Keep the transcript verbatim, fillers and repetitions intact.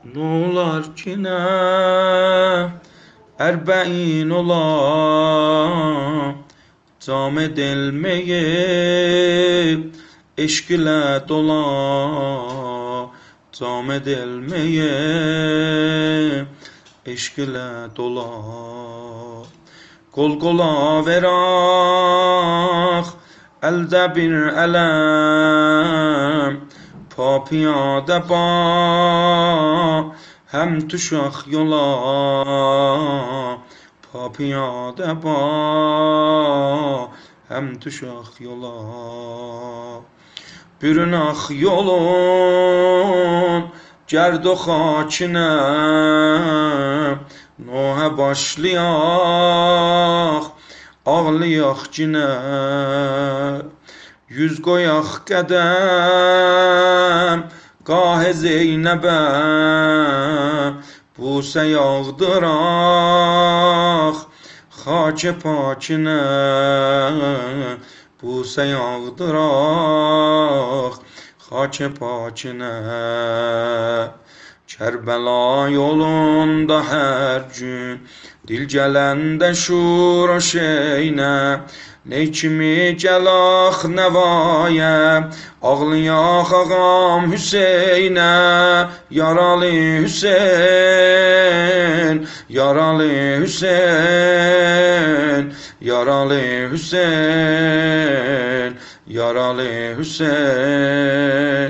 N'olar ki nə ərbəin ola cam edilməyib eşq ilə dola cam edilməyib eşq ilə dola qol qola veraq əldə bir ələm papiyadə ba həm tuşaq yola papiyadə ba həm tuşaq yola bürünaq yolun gərd o xakinə nohə başlayaq ağlayaq cinə yüz qoyaq qədəm qahə Zeynəbə busə yağdıraq xakə pakinə busə yağdıraq xakə pakinə Kərbəla yolunda hər gün dil gələndə şura şeynə ney kimi gəlax nəvaya ağlayaq ağam Hüseynə yaralı Hüseyn yaralı Hüseyn yaralı Hüseyn yaralı Hüseyn